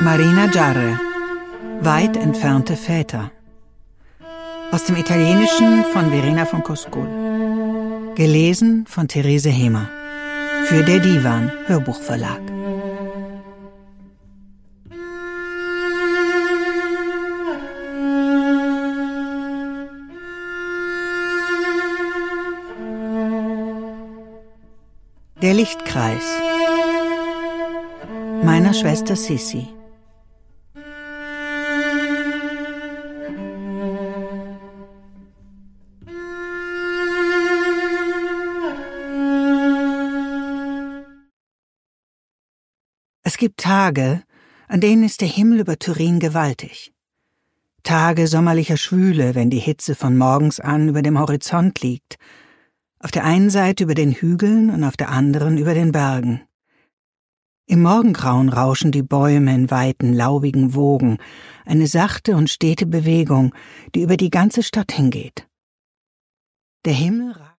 Marina Jarre, Weit entfernte Väter. Aus dem Italienischen von Verena von Coscol. Gelesen von Therese Hemer. Für der Divan Hörbuchverlag. Der Lichtkreis meiner Schwester Sissi. Es gibt Tage, an denen ist der Himmel über Turin gewaltig. Tage sommerlicher Schwüle, wenn die Hitze von morgens an über dem Horizont liegt, auf der einen Seite über den Hügeln und auf der anderen über den Bergen. Im Morgengrauen rauschen die Bäume in weiten, laubigen Wogen, eine sachte und stete Bewegung, die über die ganze Stadt hingeht. Der Himmel ragt